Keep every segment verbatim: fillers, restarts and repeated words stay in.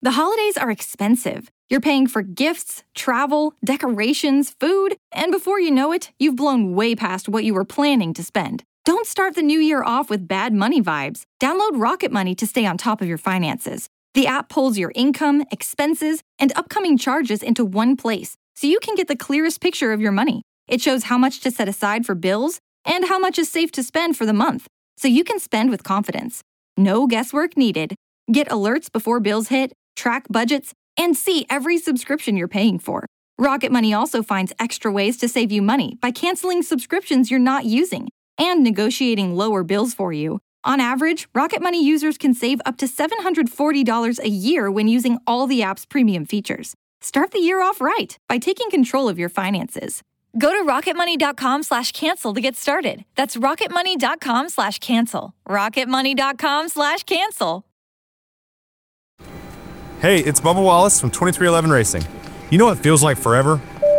The holidays are expensive. You're paying for gifts, travel, decorations, food, and before you know it, you've blown way past what you were planning to spend. Don't start the new year off with bad money vibes. Download Rocket Money to stay on top of your finances. The app pulls your income, expenses, and upcoming charges into one place, so you can get the clearest picture of your money. It shows how much to set aside for bills and how much is safe to spend for the month, so you can spend with confidence. No guesswork needed. Get alerts before bills hit, track budgets, and see every subscription you're paying for. Rocket Money also finds extra ways to save you money by canceling subscriptions you're not using and negotiating lower bills for you. On average, Rocket Money users can save up to seven hundred forty dollars a year when using all the app's premium features. Start the year off right by taking control of your finances. Go to rocketmoney.com slash cancel to get started. That's rocketmoney.com slash cancel. rocketmoney.com slash cancel. Hey, it's Bubba Wallace from twenty-three eleven Racing. You know what feels like forever?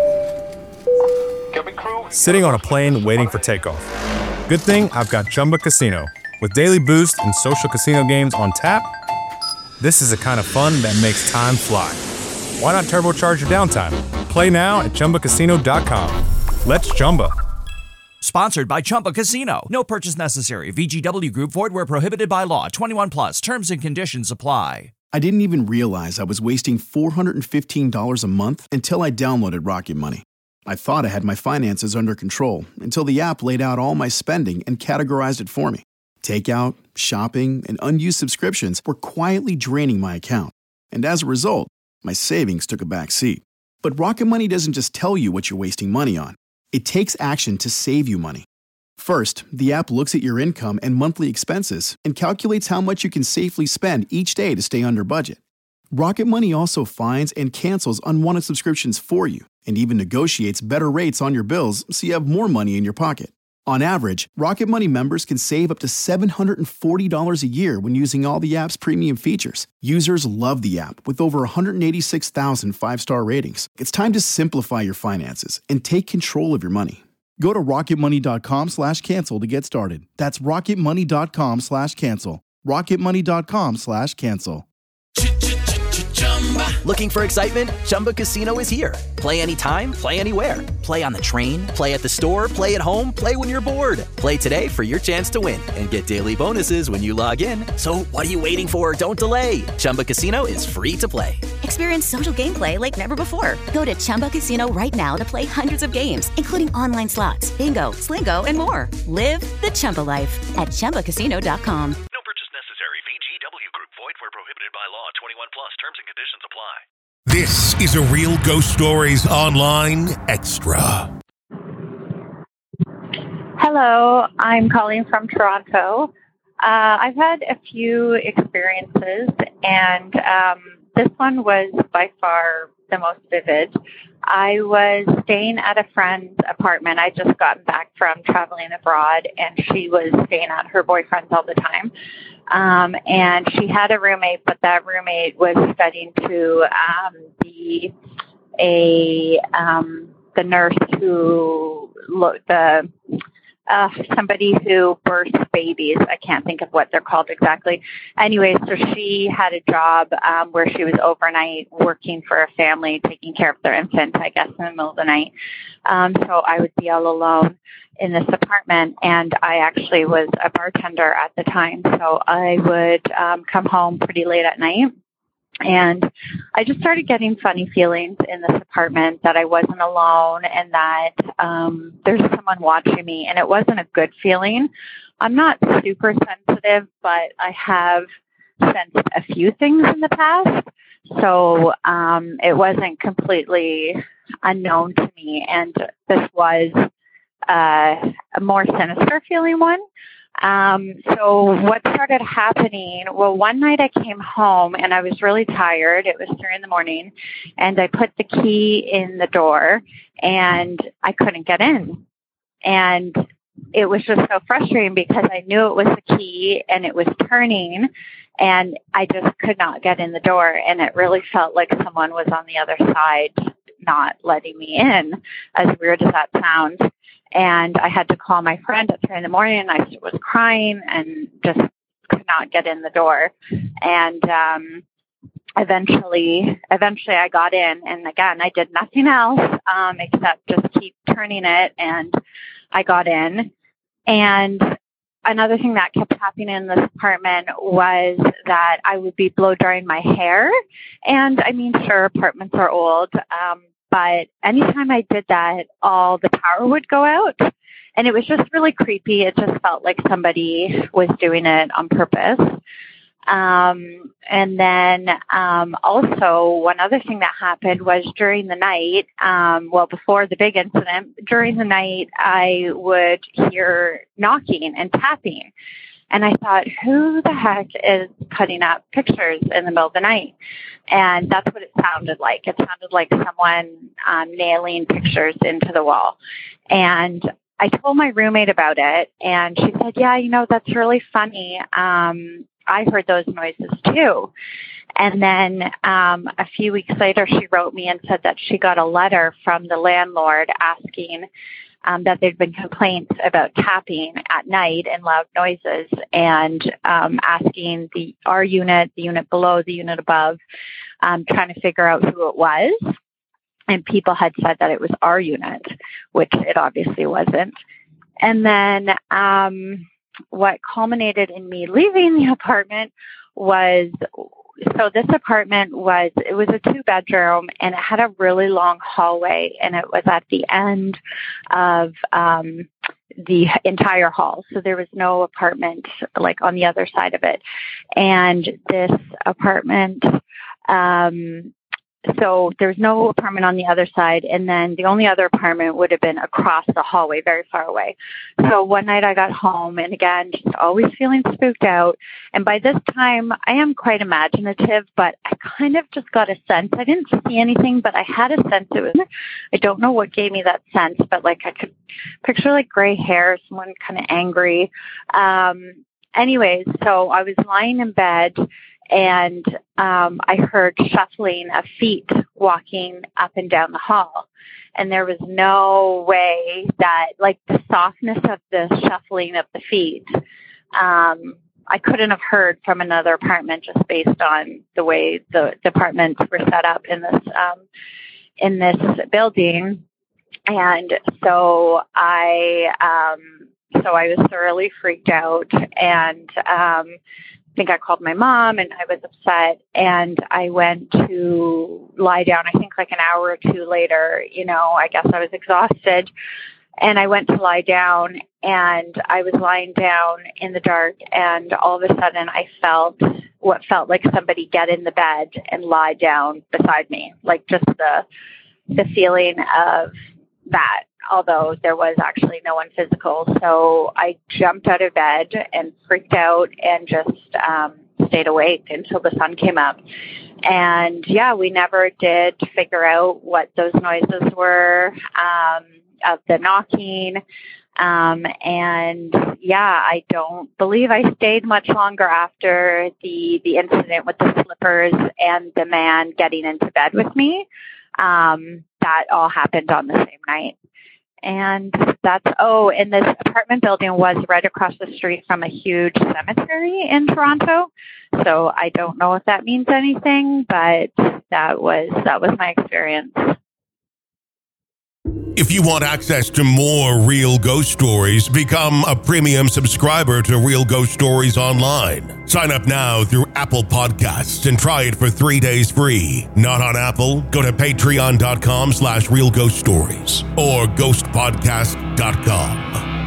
Sitting on a plane waiting for takeoff. Good thing I've got Chumba Casino. With daily boost and social casino games on tap, this is the kind of fun that makes time fly. Why not turbocharge your downtime? Play now at Chumba Casino dot com. Let's Chumba. Sponsored by Chumba Casino. No purchase necessary. V G W Group. Void where prohibited by law. twenty-one plus. Terms and conditions apply. I didn't even realize I was wasting four hundred fifteen dollars a month until I downloaded Rocket Money. I thought I had my finances under control until the app laid out all my spending and categorized it for me. Takeout, shopping, and unused subscriptions were quietly draining my account. And as a result, my savings took a back seat. But Rocket Money doesn't just tell you what you're wasting money on. It takes action to save you money. First, the app looks at your income and monthly expenses and calculates how much you can safely spend each day to stay under budget. Rocket Money also finds and cancels unwanted subscriptions for you and even negotiates better rates on your bills so you have more money in your pocket. On average, Rocket Money members can save up to seven hundred forty dollars a year when using all the app's premium features. Users love the app with over one hundred eighty-six thousand five-star ratings. It's time to simplify your finances and take control of your money. Go to rocketmoney.com slash cancel to get started. That's rocketmoney.com slash cancel. rocketmoney.com slash cancel. Looking for excitement? Chumba Casino is here. Play anytime, play anywhere. Play on the train, play at the store, play at home, play when you're bored. Play today for your chance to win and get daily bonuses when you log in. So what are you waiting for? Don't delay. Chumba Casino is free to play. Experience social gameplay like never before. Go to Chumba Casino right now to play hundreds of games, including online slots, bingo, Slingo, and more. Live the Chumba life at chumba casino dot com. No purchase necessary. V G W Group. Void where prohibited by law. twenty-one plus. Terms and conditions apply. This is a Real Ghost Stories Online Extra. Hello, I'm calling from Toronto. Uh, I've had a few experiences, and um, this one was by far the most vivid. I was staying at a friend's apartment. I'd just gotten back from traveling abroad, and she was staying at her boyfriend's all the time. Um, and she had a roommate, but that roommate was studying to um, be a um, the nurse who looked the uh, somebody who births babies. I can't think of what they're called exactly. Anyway, so she had a job um, where she was overnight working for a family, taking care of their infant, I guess, in the middle of the night. Um, so I would be all alone in this apartment, and I actually was a bartender at the time. So I would um, come home pretty late at night, and I just started getting funny feelings in this apartment that I wasn't alone and that um, there's someone watching me, and it wasn't a good feeling. I'm not super sensitive, but I have sensed a few things in the past, so um, it wasn't completely unknown to me, and this was uh, a more sinister feeling one. Um, so what started happening, well, one night I came home and I was really tired. It was three in the morning, and I put the key in the door and I couldn't get in. And it was just so frustrating because I knew it was the key and it was turning, and I just could not get in the door. And it really felt like someone was on the other side, not letting me in, as weird as that sounds. And I had to call my friend at three in the morning, and I was crying and just could not get in the door. And um, eventually, eventually I got in, and again, I did nothing else um, except just keep turning it, and I got in. And another thing that kept happening in this apartment was that I would be blow drying my hair. And I mean, sure, apartments are old, um, but anytime I did that, all the power would go out. And it was just really creepy. It just felt like somebody was doing it on purpose. Um, and then um, also one other thing that happened was during the night, um, well, before the big incident, during the night, I would hear knocking and tapping. And I thought, who the heck is putting up pictures in the middle of the night? And that's what it sounded like. It sounded like someone um, nailing pictures into the wall. And I told my roommate about it, and she said, yeah, you know, that's really funny. Um, I heard those noises too. And then um, a few weeks later, she wrote me and said that she got a letter from the landlord asking um, that there'd been complaints about tapping at night and loud noises, and um, asking the our unit, the unit below, the unit above, um, trying to figure out who it was. And people had said that it was our unit, which it obviously wasn't. And then um, what culminated in me leaving the apartment was, so this apartment was, it was a two bedroom, and it had a really long hallway, and it was at the end of um, the entire hall. So there was no apartment like on the other side of it. And this apartment, um, So there was no apartment on the other side, and then the only other apartment would have been across the hallway, very far away. So one night I got home, and again, just always feeling spooked out. And by this time, I am quite imaginative, but I kind of just got a sense. I didn't see anything, but I had a sense it was, I don't know what gave me that sense, but like I could picture like gray hair, someone kind of angry. Um, anyways, so I was lying in bed, and um, I heard shuffling of feet walking up and down the hall. And there was no way that, like, the softness of the shuffling of the feet, um, I couldn't have heard from another apartment just based on the way the, the apartments were set up in this um, in this building. And so I um, so I was thoroughly freaked out, and um, I think I called my mom, and I was upset, and I went to lie down. I think like an hour or two later, you know, I guess I was exhausted, and I went to lie down, and I was lying down in the dark, and all of a sudden I felt what felt like somebody get in the bed and lie down beside me, like just the the feeling of that, although there was actually no one physical. So I jumped out of bed and freaked out and just um, stayed awake until the sun came up. And yeah, we never did figure out what those noises were, um, of the knocking. Um, and yeah, I don't believe I stayed much longer after the, the incident with the slippers and the man getting into bed with me. Um, that all happened on the same night. And that's, oh, and this apartment building was right across the street from a huge cemetery in Toronto. So I don't know if that means anything, but that was, that was my experience. If you want access to more Real Ghost Stories, become a premium subscriber to Real Ghost Stories Online. Sign up now through Apple Podcasts and try it for three days free. Not on Apple? Go to patreon.com slash Real Ghost Stories or ghost podcast dot com.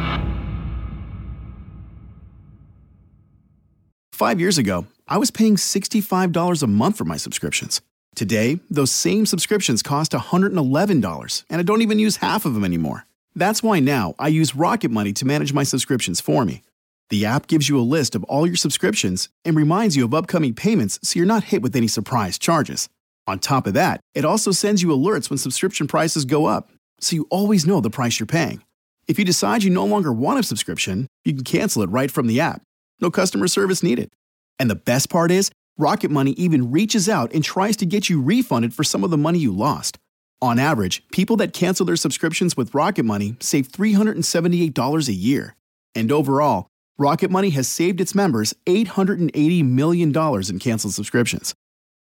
Five years ago, I was paying sixty-five dollars a month for my subscriptions. Today, those same subscriptions cost one hundred eleven dollars, and I don't even use half of them anymore. That's why now I use Rocket Money to manage my subscriptions for me. The app gives you a list of all your subscriptions and reminds you of upcoming payments so you're not hit with any surprise charges. On top of that, it also sends you alerts when subscription prices go up, so you always know the price you're paying. If you decide you no longer want a subscription, you can cancel it right from the app. No customer service needed. And the best part is, Rocket Money even reaches out and tries to get you refunded for some of the money you lost. On average, people that cancel their subscriptions with Rocket Money save three hundred seventy-eight dollars a year. And overall, Rocket Money has saved its members eight hundred eighty million dollars in canceled subscriptions.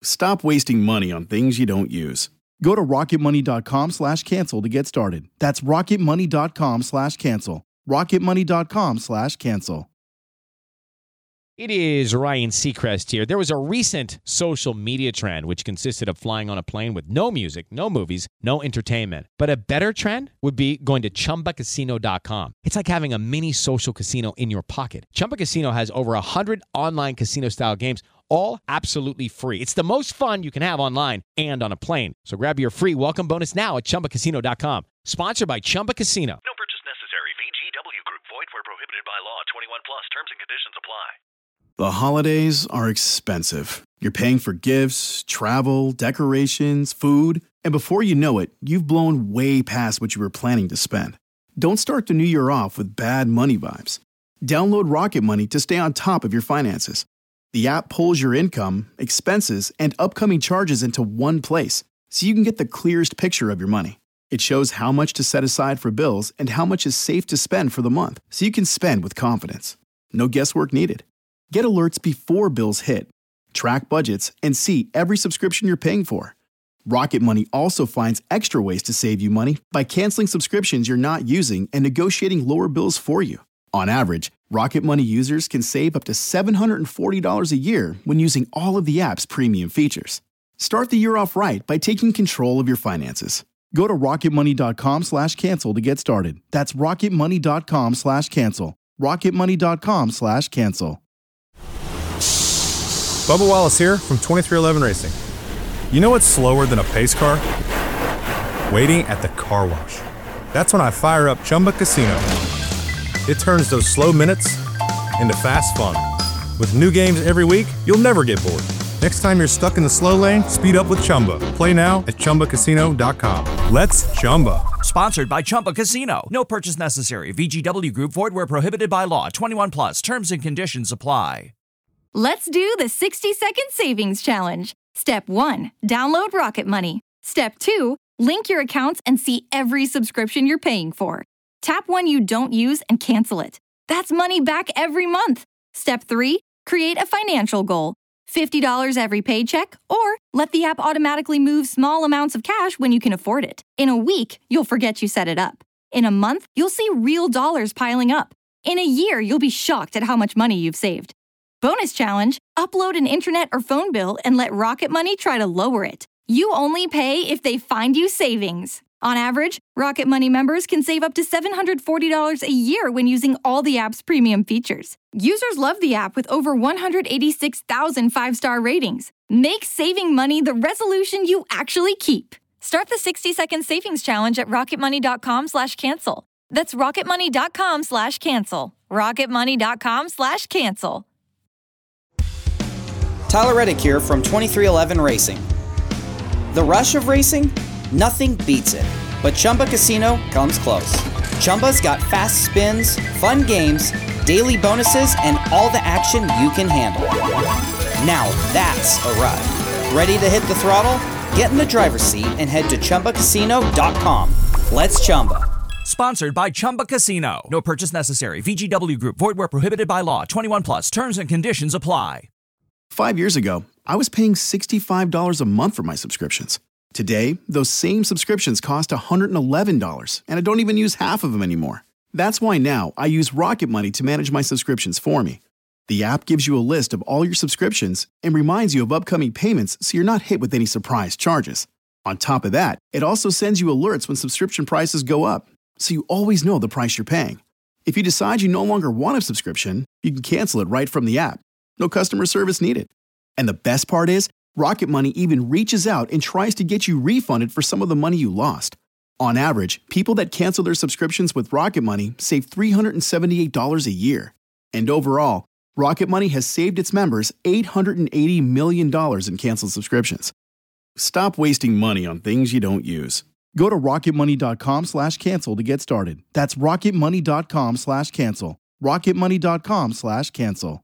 Stop wasting money on things you don't use. Go to rocketmoney.com slash cancel to get started. That's rocketmoney.com slash cancel. rocketmoney.com slash cancel. It is Ryan Seacrest here. There was a recent social media trend which consisted of flying on a plane with no music, no movies, no entertainment. But a better trend would be going to chumba casino dot com. It's like having a mini social casino in your pocket. Chumba Casino has over one hundred online casino-style games, all absolutely free. It's the most fun you can have online and on a plane. So grab your free welcome bonus now at chumba casino dot com. Sponsored by Chumba Casino. No purchase necessary. V G W Group. Void where prohibited by law. twenty-one plus. Terms and conditions apply. The holidays are expensive. You're paying for gifts, travel, decorations, food, and before you know it, you've blown way past what you were planning to spend. Don't start the new year off with bad money vibes. Download Rocket Money to stay on top of your finances. The app pulls your income, expenses, and upcoming charges into one place, so you can get the clearest picture of your money. It shows how much to set aside for bills and how much is safe to spend for the month, so you can spend with confidence. No guesswork needed. Get alerts before bills hit, track budgets, and see every subscription you're paying for. Rocket Money also finds extra ways to save you money by canceling subscriptions you're not using and negotiating lower bills for you. On average, Rocket Money users can save up to seven hundred forty dollars a year when using all of the app's premium features. Start the year off right by taking control of your finances. Go to rocketmoney.com slash cancel to get started. That's rocketmoney.com slash cancel. rocketmoney.com slash cancel. Bubba Wallace here from twenty-three eleven Racing. You know what's slower than a pace car? Waiting at the car wash. That's when I fire up Chumba Casino. It turns those slow minutes into fast fun. With new games every week, you'll never get bored. Next time you're stuck in the slow lane, speed up with Chumba. Play now at chumba casino dot com. Let's Chumba. Sponsored by Chumba Casino. No purchase necessary. V G W Group. Void where prohibited by law. twenty-one plus. Terms and conditions apply. Let's do the sixty-second savings challenge. Step one, download Rocket Money. Step two, link your accounts and see every subscription you're paying for. Tap one you don't use and cancel it. That's money back every month. Step three, create a financial goal. fifty dollars every paycheck, or let the app automatically move small amounts of cash when you can afford it. In a week, you'll forget you set it up. In a month, you'll see real dollars piling up. In a year, you'll be shocked at how much money you've saved. Bonus challenge, upload an internet or phone bill and let Rocket Money try to lower it. You only pay if they find you savings. On average, Rocket Money members can save up to seven hundred forty dollars a year when using all the app's premium features. Users love the app with over one hundred eighty-six thousand five-star ratings. Make saving money the resolution you actually keep. Start the sixty-second savings challenge at rocketmoney.com slash cancel. That's rocketmoney.com slash cancel. rocketmoney.com slash cancel. Tyler Reddick here from twenty-three eleven Racing. The rush of racing? Nothing beats it, but Chumba Casino comes close. Chumba's got fast spins, fun games, daily bonuses, and all the action you can handle. Now that's a ride. Ready to hit the throttle? Get in the driver's seat and head to chumba casino dot com. Let's Chumba. Sponsored by Chumba Casino. No purchase necessary. V G W Group. Void where prohibited by law. twenty-one plus. Terms and conditions apply. Five years ago, I was paying sixty-five dollars a month for my subscriptions. Today, those same subscriptions cost one hundred eleven dollars, and I don't even use half of them anymore. That's why now I use Rocket Money to manage my subscriptions for me. The app gives you a list of all your subscriptions and reminds you of upcoming payments so you're not hit with any surprise charges. On top of that, it also sends you alerts when subscription prices go up, so you always know the price you're paying. If you decide you no longer want a subscription, you can cancel it right from the app. No customer service needed. And the best part is, Rocket Money even reaches out and tries to get you refunded for some of the money you lost. On average, people that cancel their subscriptions with Rocket Money save three hundred seventy-eight dollars a year. And overall, Rocket Money has saved its members eight hundred eighty million dollars in canceled subscriptions. Stop wasting money on things you don't use. Go to rocketmoney.com slash cancel to get started. That's rocketmoney.com slash cancel. rocketmoney.com slash cancel.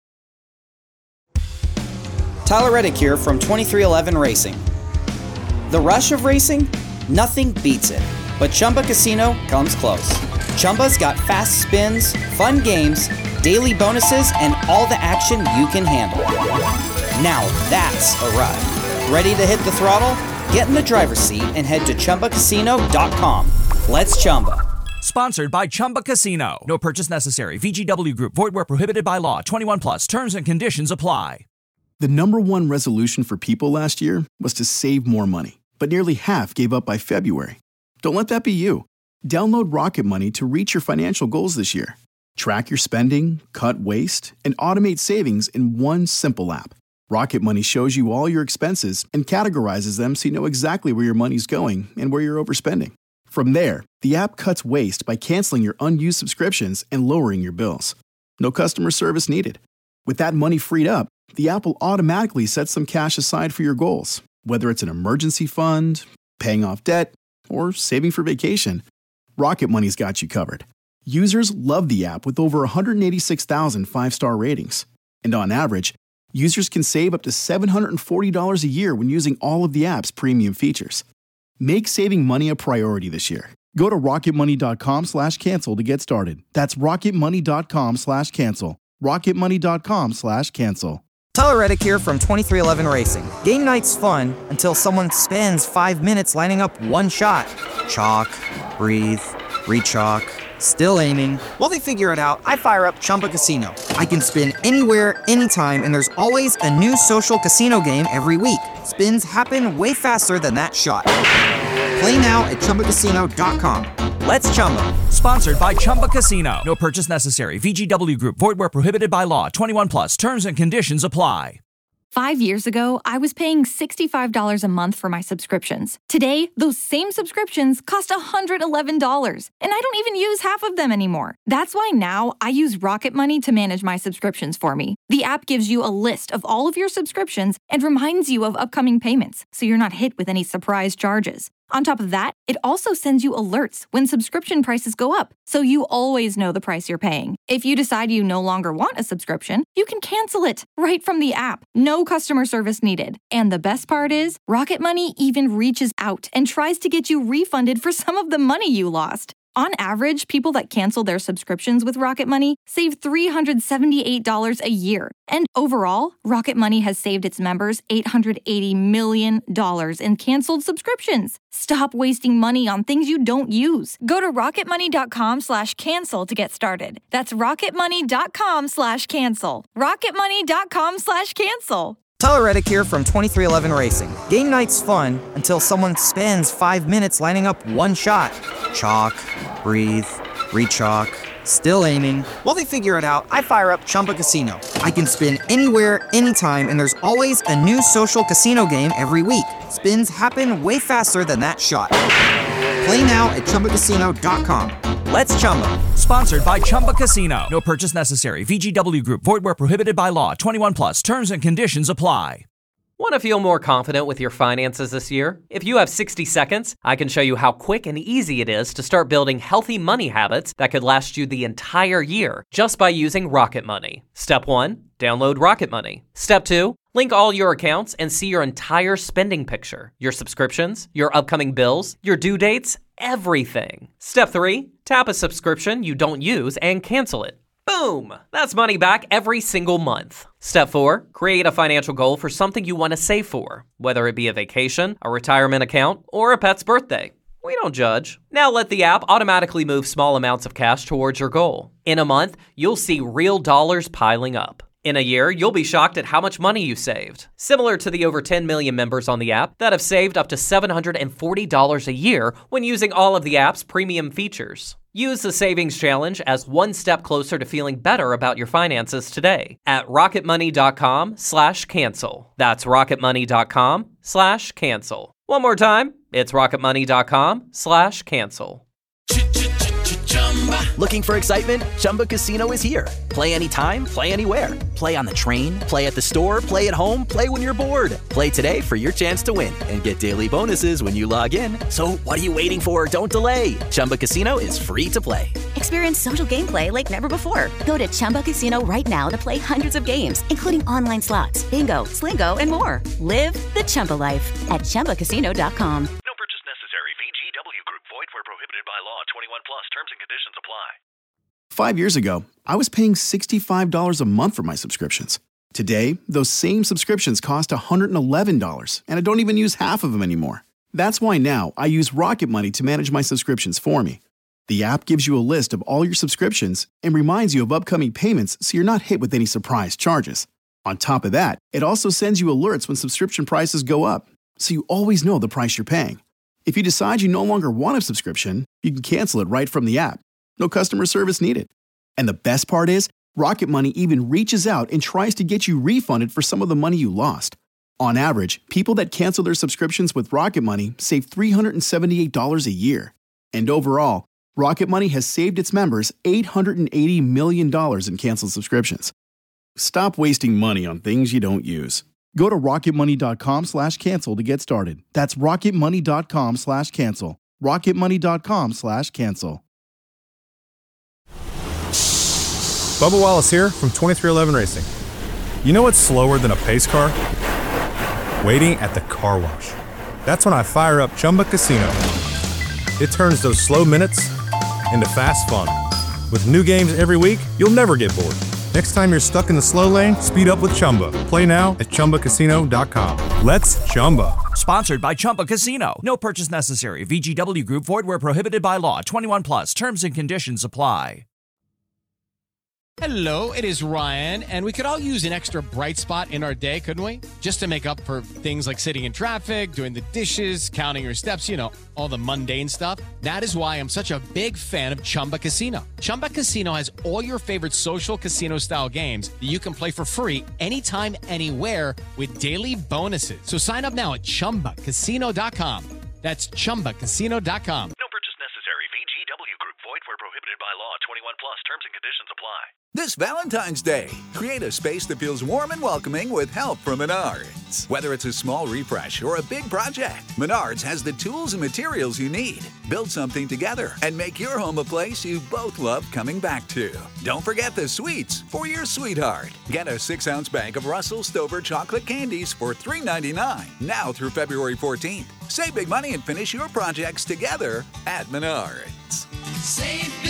Tyler Reddick here from twenty-three eleven Racing. The rush of racing? Nothing beats it, but Chumba Casino comes close. Chumba's got fast spins, fun games, daily bonuses, and all the action you can handle. Now that's a ride. Ready to hit the throttle? Get in the driver's seat and head to Chumba Casino dot com. Let's Chumba. Sponsored by Chumba Casino. No purchase necessary. V G W Group. Void where prohibited by law. twenty-one plus. Terms and conditions apply. The number one resolution for people last year was to save more money, but nearly half gave up by February. Don't let that be you. Download Rocket Money to reach your financial goals this year. Track your spending, cut waste, and automate savings in one simple app. Rocket Money shows you all your expenses and categorizes them so you know exactly where your money's going and where you're overspending. From there, the app cuts waste by canceling your unused subscriptions and lowering your bills. No customer service needed. With that money freed up, the app will automatically set some cash aside for your goals, whether it's an emergency fund, paying off debt, or saving for vacation. Rocket Money's got you covered. Users love the app with over one hundred eighty-six thousand five-star ratings. And on average, users can save up to seven hundred forty dollars a year when using all of the app's premium features. Make saving money a priority this year. Go to rocketmoney.com slash cancel to get started. That's rocketmoney.com slash cancel. rocketmoney.com slash cancel. Tyler Reddick here from twenty-three eleven Racing. Game night's fun until someone spends five minutes lining up one shot. Chalk, breathe, re-chalk, still aiming. While they figure it out, I fire up Chumba Casino. I can spin anywhere, anytime, and there's always a new social casino game every week. Spins happen way faster than that shot. Play now at Chumba Casino dot com. Let's Chumba. Sponsored by Chumba Casino. No purchase necessary. V G W Group. Void where prohibited by law. twenty-one plus. Terms and conditions apply. Five years ago, I was paying sixty-five dollars a month for my subscriptions. Today, those same subscriptions cost one hundred eleven dollars, and I don't even use half of them anymore. That's why now I use Rocket Money to manage my subscriptions for me. The app gives you a list of all of your subscriptions and reminds you of upcoming payments, so you're not hit with any surprise charges. On top of that, it also sends you alerts when subscription prices go up, so you always know the price you're paying. If you decide you no longer want a subscription, you can cancel it right from the app. No customer service needed. And the best part is, Rocket Money even reaches out and tries to get you refunded for some of the money you lost. On average, people that cancel their subscriptions with Rocket Money save three hundred seventy-eight dollars a year. And overall, Rocket Money has saved its members eight hundred eighty million dollars in canceled subscriptions. Stop wasting money on things you don't use. Go to rocketmoney.com slash cancel to get started. That's rocketmoney.com slash cancel. rocketmoney.com slash cancel. Tyler Reddick here from twenty-three eleven Racing. Game night's fun until someone spends five minutes lining up one shot. Chalk, breathe, re-chalk, still aiming. While they figure it out, I fire up Chumba Casino. I can spin anywhere, anytime, and there's always a new social casino game every week. Spins happen way faster than that shot. Play now at Chumba Casino dot com. Let's Chumba. Sponsored by Chumba Casino. No purchase necessary. V G W Group. Void where prohibited by law. twenty-one plus. Terms and conditions apply. Want to feel more confident with your finances this year? If you have sixty seconds, I can show you how quick and easy it is to start building healthy money habits that could last you the entire year just by using Rocket Money. Step one, download Rocket Money. Step two, link all your accounts and see your entire spending picture, your subscriptions, your upcoming bills, your due dates, everything. Step three, tap a subscription you don't use and cancel it. Boom! That's money back every single month. Step four, create a financial goal for something you want to save for, whether it be a vacation, a retirement account, or a pet's birthday. We don't judge. Now let the app automatically move small amounts of cash towards your goal. In a month, you'll see real dollars piling up. In a year, you'll be shocked at how much money you saved. Similar to the over ten million members on the app that have saved up to seven hundred forty dollars a year when using all of the app's premium features. Use the Savings Challenge as one step closer to feeling better about your finances today at rocketmoney.com slash cancel. That's rocketmoney.com slash cancel. One more time, it's rocketmoney.com slash cancel. Looking for excitement? Chumba Casino is here. Play anytime, play anywhere. Play on the train, play at the store, play at home, play when you're bored. Play today for your chance to win and get daily bonuses when you log in. So what are you waiting for? Don't delay. Chumba Casino is free to play. Experience social gameplay like never before. Go to Chumba Casino right now to play hundreds of games, including online slots, bingo, Slingo, and more. Live the Chumba life at chumba casino dot com. No purchase necessary. V G W Group. Void where prohibited by law. twenty-one plus. Terms and conditions apply. Five years ago, I was paying sixty-five dollars a month for my subscriptions. Today, those same subscriptions cost one hundred eleven dollars, and I don't even use half of them anymore. That's why now I use Rocket Money to manage my subscriptions for me. The app gives you a list of all your subscriptions and reminds you of upcoming payments so you're not hit with any surprise charges. On top of that, it also sends you alerts when subscription prices go up, so you always know the price you're paying. If you decide you no longer want a subscription, you can cancel it right from the app. No customer service needed. And the best part is, Rocket Money even reaches out and tries to get you refunded for some of the money you lost. On average, people that cancel their subscriptions with Rocket Money save three hundred seventy-eight dollars a year. And overall, Rocket Money has saved its members eight hundred eighty million dollars in canceled subscriptions. Stop wasting money on things you don't use. Go to rocketmoney.com slash cancel to get started. That's rocketmoney.com slash cancel. rocketmoney.com slash cancel. Bubba Wallace here from twenty-three eleven Racing. You know what's slower than a pace car? Waiting at the car wash. That's when I fire up Chumba Casino. It turns those slow minutes into fast fun. With new games every week, you'll never get bored. Next time you're stuck in the slow lane, speed up with Chumba. Play now at chumba casino dot com. Let's Chumba. Sponsored by Chumba Casino. No purchase necessary. V G W Group. Void where prohibited by law. twenty-one plus. Terms and conditions apply. Hello, it is Ryan, and we could all use an extra bright spot in our day, couldn't we? Just to make up for things like sitting in traffic, doing the dishes, counting your steps, you know, all the mundane stuff. That is why I'm such a big fan of Chumba Casino. Chumba Casino has all your favorite social casino-style games that you can play for free anytime, anywhere with daily bonuses. So sign up now at chumba casino dot com. That's chumba casino dot com. No purchase necessary. V G W Group. Void where prohibited by law. twenty-one plus. Terms and conditions apply. This Valentine's Day, create a space that feels warm and welcoming with help from Menards. Whether it's a small refresh or a big project, Menards has the tools and materials you need. Build something together and make your home a place you both love coming back to. Don't forget the sweets for your sweetheart. Get a six-ounce bag of Russell Stover chocolate candies for three ninety-nine now through February fourteenth. Save big money and finish your projects together at Menards. Save